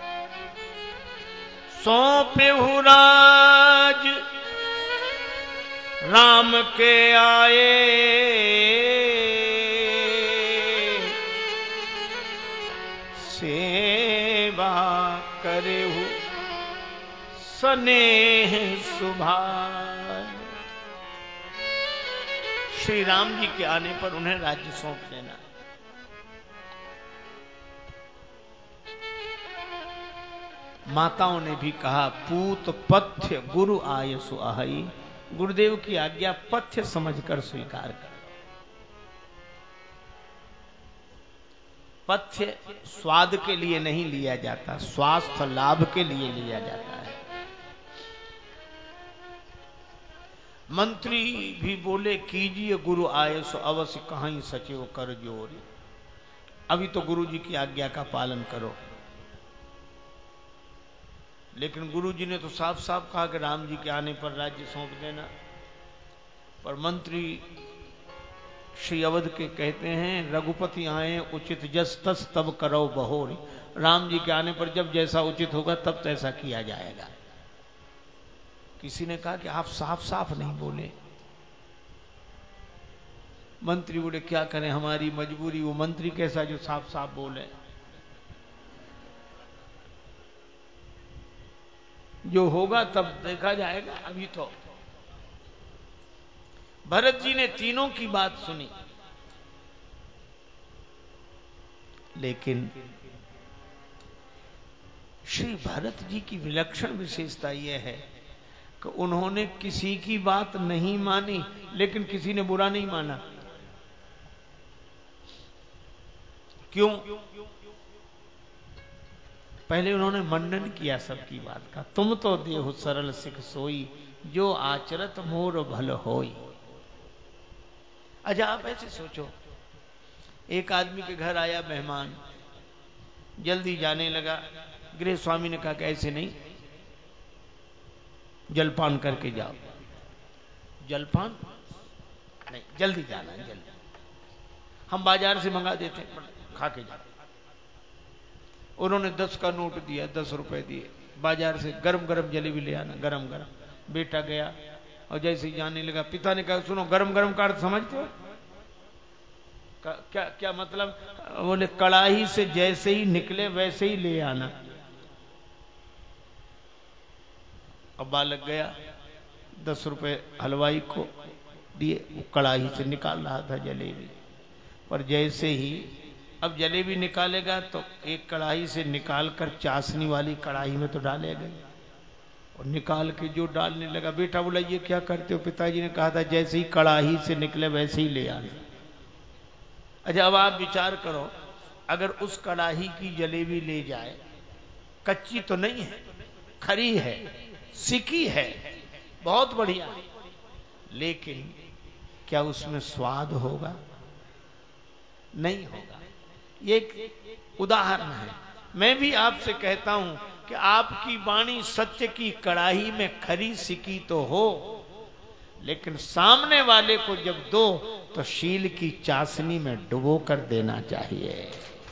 सौंपे हूं राज राम के आए, सेवा करे हूं स्नेह सुभाए। श्री राम जी के आने पर उन्हें राज्य सौंप देना। माताओं ने भी कहा, पूत पथ्य गुरु आय सुआई। गुरुदेव की आज्ञा पथ्य समझकर स्वीकार कर। पथ्य स्वाद के लिए नहीं लिया जाता, स्वास्थ्य लाभ के लिए लिया जाता है। मंत्री भी बोले, कीजिए गुरु आए सो अवश्य कहीं सचिव कर जोरी। अभी तो गुरु जी की आज्ञा का पालन करो। लेकिन गुरु जी ने तो साफ साफ कहा कि राम जी के आने पर राज्य सौंप देना। पर मंत्री श्री अवध के कहते हैं, रघुपति आए उचित जस तस तब करो बहोरी। राम जी के आने पर जब जैसा उचित होगा तब तैसा किया जाएगा। किसी ने कहा कि आप साफ साफ नहीं बोले। मंत्री बोले, क्या करें, हमारी मजबूरी। वो मंत्री कैसा जो साफ साफ बोले। जो होगा तब देखा जाएगा, अभी तो। भरत जी ने तीनों की बात सुनी, लेकिन श्री भरत जी की विलक्षण विशेषता यह है कि उन्होंने किसी की बात नहीं मानी, लेकिन किसी ने बुरा नहीं माना। क्यों? पहले उन्होंने मंडन किया सबकी बात का। तुम तो देहु सरल सिख सोई, जो आचरत मोर भल होई। अच्छा, आप ऐसे सोचो, एक आदमी के घर आया मेहमान, जल्दी जाने लगा। गृह स्वामी ने कहा कि ऐसे नहीं, जलपान करके जाओ। जलपान नहीं, जल्दी जाना है, जल्दी। हम बाजार से मंगा देते हैं, खा के जा। उन्होंने दस का नोट दिया, दस रुपए दिए, बाजार से गरम गरम जलेबी ले आना, गरम गरम। बेटा गया और जैसे ही जाने लगा, पिता ने कहा सुनो गरम गरम का अर्थ समझते हो? क्या क्या मतलब? बोले कड़ाही से जैसे ही निकले वैसे ही ले आना। अब बालक गया, दस रुपए हलवाई को दिए, वो कड़ाही से निकाल रहा था जलेबी, पर जैसे ही अब जलेबी निकालेगा तो एक कड़ाही से निकाल कर चाशनी वाली कड़ाही में तो डालेगा, और निकाल के जो डालने लगा, बेटा बोला ये क्या करते हो? पिताजी ने कहा था जैसे ही कड़ाही से निकले वैसे ही ले आना। अच्छा अब आप विचार करो, अगर उस कड़ाही की जलेबी ले जाए, कच्ची तो नहीं है, खरी है, सिकी है, बहुत बढ़िया, लेकिन क्या उसमें स्वाद होगा? नहीं होगा। ये एक उदाहरण है। मैं भी आपसे कहता हूं कि आपकी वाणी सत्य की कड़ाही में खरी सिकी तो हो, लेकिन सामने वाले को जब दो तो शील की चाशनी में डुबो कर देना चाहिए।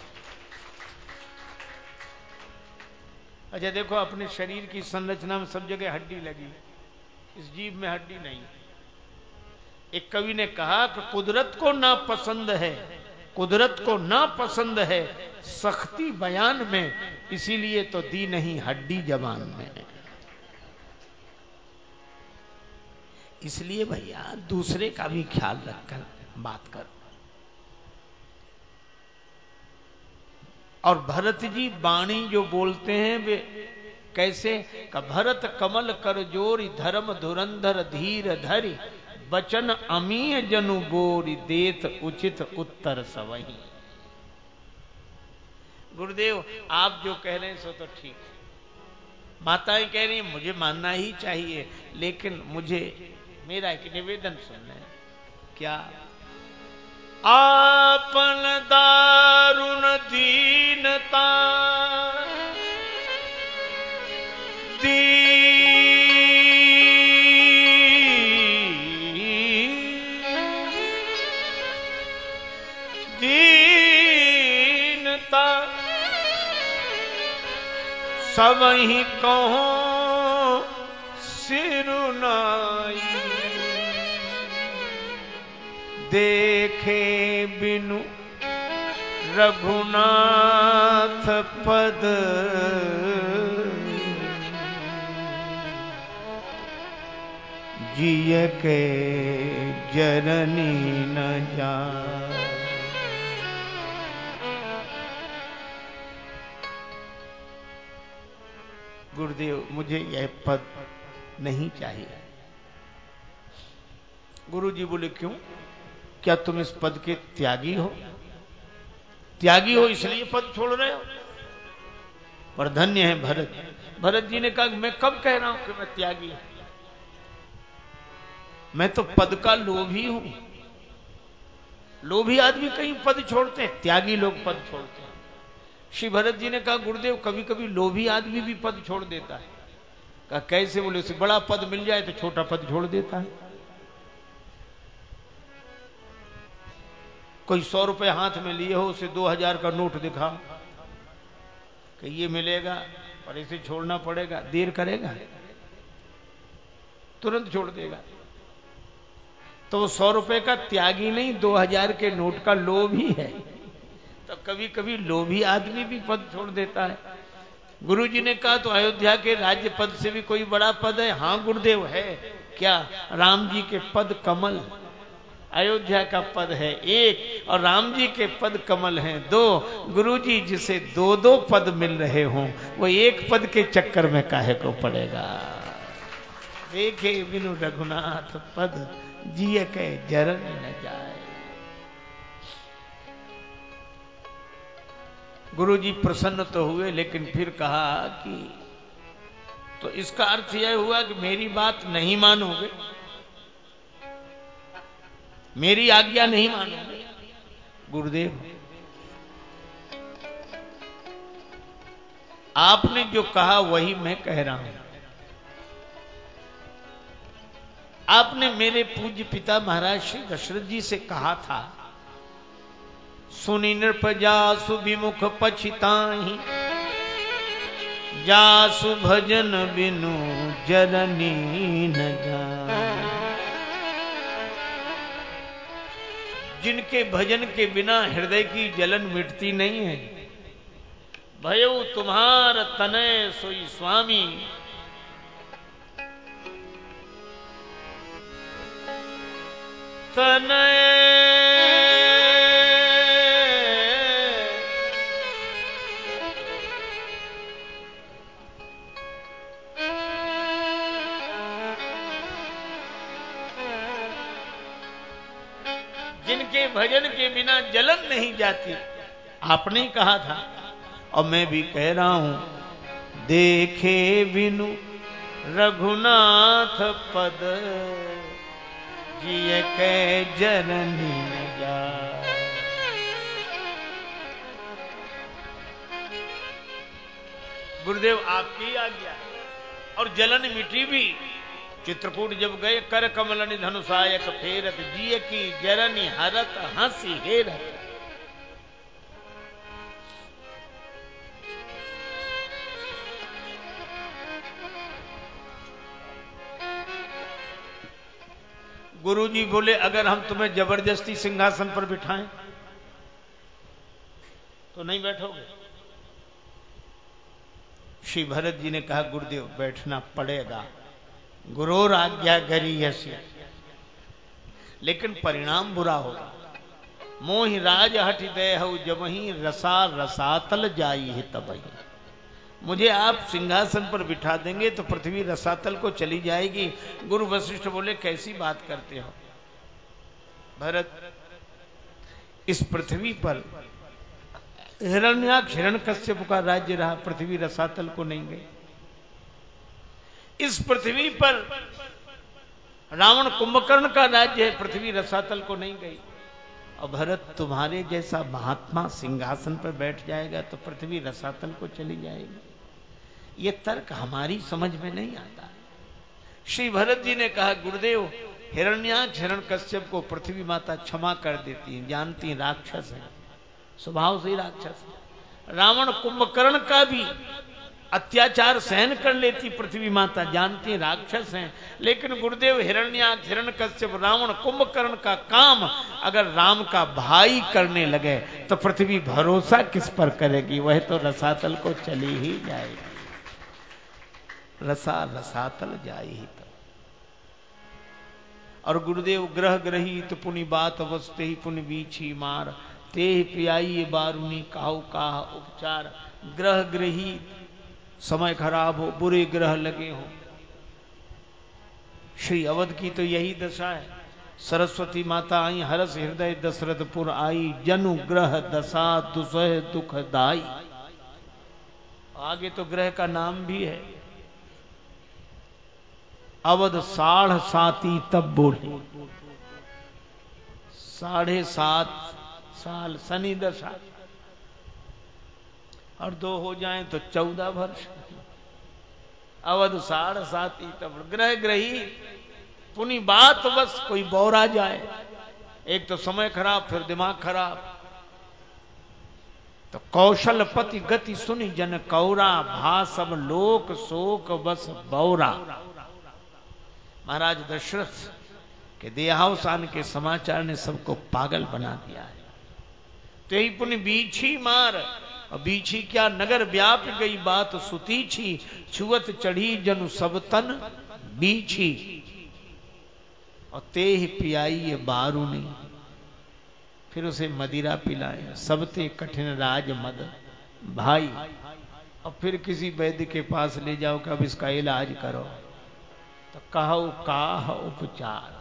अच्छा देखो, अपने शरीर की संरचना में सब जगह हड्डी लगी, इस जीभ में हड्डी नहीं। एक कवि ने कहा कि कुदरत को ना पसंद है, कुदरत को ना पसंद है सख्ती बयान में, इसीलिए तो दी नहीं हड्डी जबान में। इसलिए भैया दूसरे का भी ख्याल रखकर बात करो। और भरत जी वाणी जो बोलते हैं वे कैसे? का भरत कमल कर जोरी धर्म धुरंधर धीर धरि, बचन अमीय जनु बोरी देत उचित उत्तर सवही। गुरुदेव आप जो कह रहे हैं सो तो ठीक है, माताएं कह रही हैं मुझे मानना ही चाहिए, लेकिन मुझे मेरा एक निवेदन सुनना है। क्या? आपन दारुण दीनता दी दीनता सबहि कहो सिरुनाई, देखे बिनु रघुनाथ पद जिय के जरनी न जाय। गुरुदेव मुझे यह पद नहीं चाहिए। गुरुजी बोले क्यों? क्या तुम इस पद के त्यागी हो? त्यागी हो इसलिए पद छोड़ रहे हो? पर धन्य है भरत। भरत जी ने कहा मैं कब कह रहा हूं कि मैं त्यागी हूं? मैं तो पद का लोभी हूं। लोभी आदमी कहीं पद छोड़ते हैं, त्यागी लोग पद छोड़ते हैं। श्री भरत जी ने कहा गुरुदेव कभी कभी लोभी आदमी भी पद छोड़ देता है। कहा कैसे? बोले उसे बड़ा पद मिल जाए तो छोटा पद छोड़ देता है। कोई सौ रुपए हाथ में लिए हो, उसे दो हजार का नोट दिखा कि ये मिलेगा और इसे छोड़ना पड़ेगा, देर करेगा? तुरंत छोड़ देगा। तो वो सौ रुपए का त्यागी नहीं, दो हजार के नोट का लोभी है। तो कभी कभी लोभी आदमी भी पद छोड़ देता है। गुरु जी ने कहा तो अयोध्या के राज्य पद से भी कोई बड़ा पद है? हाँ गुरुदेव है। क्या? राम जी के पद कमल। अयोध्या का पद है एक और राम जी के पद कमल हैं दो। गुरु जी जिसे दो दो पद मिल रहे हों वो एक पद के चक्कर में काहे को पड़ेगा? देखे बिनु रघुनाथ पद जिय के जरन न जाए। गुरु जी प्रसन्न तो हुए, लेकिन फिर कहा कि तो इसका अर्थ यह हुआ कि मेरी बात नहीं मानोगे, मेरी आज्ञा नहीं मानोगे? गुरुदेव आपने जो कहा वही मैं कह रहा हूं। आपने मेरे पूज्य पिता महाराज श्री दशरथ जी से कहा था सुनि नृप जासु विमुख पछिताहि, जासु भजन बिनु जरनी न जान। जिनके भजन के बिना हृदय की जलन मिटती नहीं है, भयउ तुम्हार तनय सोई स्वामी। तनय जिनके भजन के बिना जलन नहीं जाती, आपने कहा था और मैं भी कह रहा हूं, देखे बिनु रघुनाथ पद, जिय के जननी न जाय। गुरुदेव आपकी आज्ञा और जलन मिटी भी। चित्रकूट जब गए, कर कमल धनुषायक फेरत, जिय की जरनी हरत हंसी हेरत। गुरुजी बोले, अगर हम तुम्हें जबरदस्ती सिंहासन पर बिठाएं तो नहीं बैठोगे? श्री भरत जी ने कहा, गुरुदेव बैठना पड़ेगा, गुरोर आज्ञा गरीयसी, लेकिन परिणाम बुरा होगा। मोहि राज हठि देहु जबहि, रसा रसातल जाई है तबहि। मुझे आप सिंहासन पर बिठा देंगे तो पृथ्वी रसातल को चली जाएगी। गुरु वशिष्ठ बोले, कैसी बात करते हो भरत, इस पृथ्वी पर हिरण्याक्ष हिरण्यकश्यप का राज्य रहा, पृथ्वी रसातल को नहीं गई। इस पृथ्वी पर रावण कुंभकर्ण का राज्य है, पृथ्वी रसातल को नहीं गई। और भरत, तुम्हारे जैसा महात्मा सिंहासन पर बैठ जाएगा तो पृथ्वी रसातल को चली जाएगी। ये तर्क हमारी समझ में नहीं आता। श्री भरत जी ने कहा, गुरुदेव हिरण्याक्ष हिरण्यकश्यप को पृथ्वी माता क्षमा कर देती है, जानती है राक्षस है, स्वभाव से ही राक्षस है। रावण कुंभकर्ण का भी अत्याचार सहन कर लेती पृथ्वी माता, जानती है राक्षस हैं। लेकिन गुरुदेव हिरण्याक्ष हिरण्यकश्यप रावण कुंभकर्ण का काम अगर राम का भाई करने लगे तो पृथ्वी भरोसा किस पर करेगी? वह तो रसातल को चली ही जाएगी। रसा रसातल जाए ही तो। और गुरुदेव ग्रह ग्रहित पुनि बात अवस्थे ही पुनि बीछी मार, ते पियाई बारूनी काहु काह उपचार। ग्रह ग्रहित, समय खराब हो, बुरे ग्रह लगे हो। श्री अवध की तो यही दशा है। सरस्वती माता आई, हरस हृदय दशरथपुर आई, जनु ग्रह दशा दुसह दुखदाई। आगे तो ग्रह का नाम भी है। अवध साढ़ साती तब बोले, साढ़े सात साल शनि दशा, और दो हो जाएं तो चौदह वर्ष। अवध साढ़ साती तब, ग्रह ग्रही पुनि बात बस कोई बौरा जाए। एक तो समय खराब, फिर दिमाग खराब। तो कौशल पति गति सुनि जन कौरा, भा सब लोक शोक बस बौरा। महाराज दशरथ के देहावसान के समाचार ने सबको पागल बना दिया है। तो यही पुण्य बीछी मार, और बीछी क्या, नगर व्याप गई बात सुतीछी, छुअत चढ़ी जनु सब तन बीछी। और तेह पियाई ये बारूनी, फिर उसे मदिरा पिलाए। सबते कठिन राज मद भाई। और फिर किसी वैद्य के पास ले जाओ कि अब इसका इलाज करो, तो कहो काह उपचार।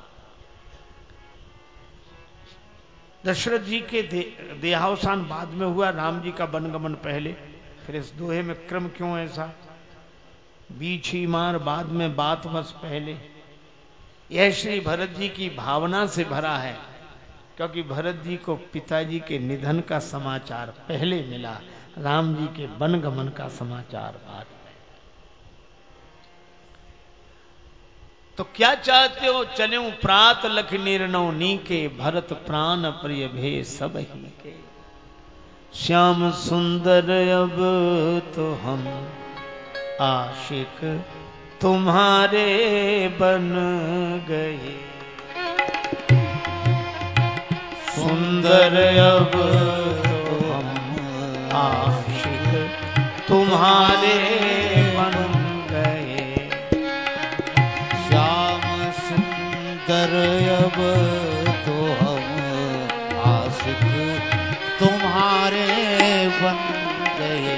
दशरथ जी के दे, देहावसान बाद में हुआ, राम जी का वनगमन पहले। फिर इस दोहे में क्रम क्यों ऐसा? बीछी मार बाद में, बात बस पहले। यह श्री भरत जी की भावना से भरा है, क्योंकि भरत जी को पिताजी के निधन का समाचार पहले मिला, राम जी के वनगमन का समाचार बाद में। तो क्या चाहते हो? चले प्रात लख निर्णव नीके, भरत प्राण प्रिय भे सब ही के। श्याम सुंदर अब तो हम आशिक तुम्हारे बन गए। सुंदर अब तो हम आशिक तुम्हारे बन गए। श्याम सुंदर अब तो हम आशिक तुम्हारे बन गए।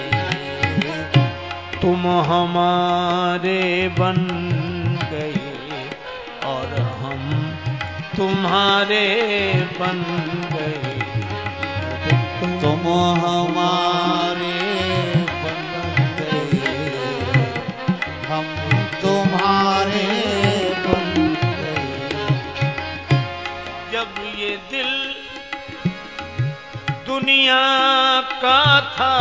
तुम हमारे बन गए और हम तुम्हारे बन गए। तुम हमारे बन गए, हम तुम्हारे बन गए। जब ये दिल दुनिया का था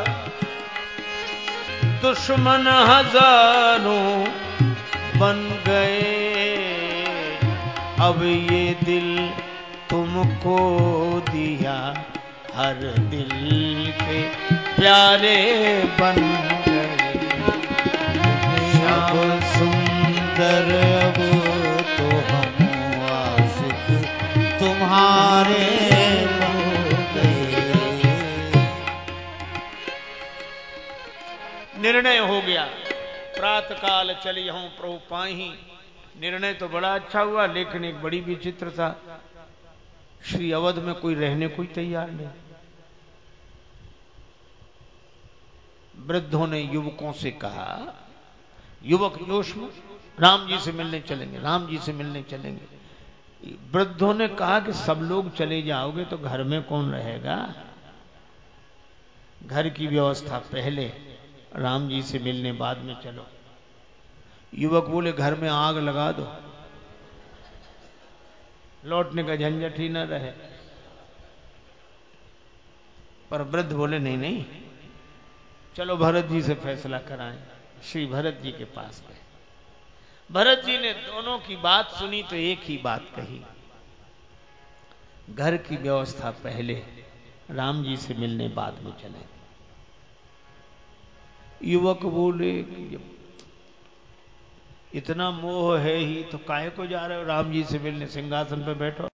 दुश्मन हजारों बन गए। अब ये दिल तुमको दिया हर दिल के प्यारे बन गए। श्याम सुंदर अब तो हम आशिक तुम्हारे बन गए। निर्णय हो गया। प्रातः काल चली हूं प्रभु पाही। निर्णय तो बड़ा अच्छा हुआ, लेकिन एक बड़ी विचित्र था। श्री अवध में कोई रहने को ही तैयार नहीं। वृद्धों ने युवकों से कहा, युवक जोश में राम जी से मिलने चलेंगे, राम जी से मिलने चलेंगे। वृद्धों ने कहा कि सब लोग चले जाओगे तो घर में कौन रहेगा? घर की व्यवस्था पहले, राम जी से मिलने बाद में चलो। युवक बोले घर में आग लगा दो, लौटने का झंझट ही न रहे। पर वृद्ध बोले नहीं नहीं, चलो भरत जी से फैसला कराएं। श्री भरत जी के पास गए। भरत जी ने दोनों की बात सुनी तो एक ही बात कही, घर की व्यवस्था पहले, राम जी से मिलने बाद में चले। युवक बोले कि इतना मोह है ही तो काहे को जा रहे हो राम जी से मिलने, सिंहासन पे बैठो।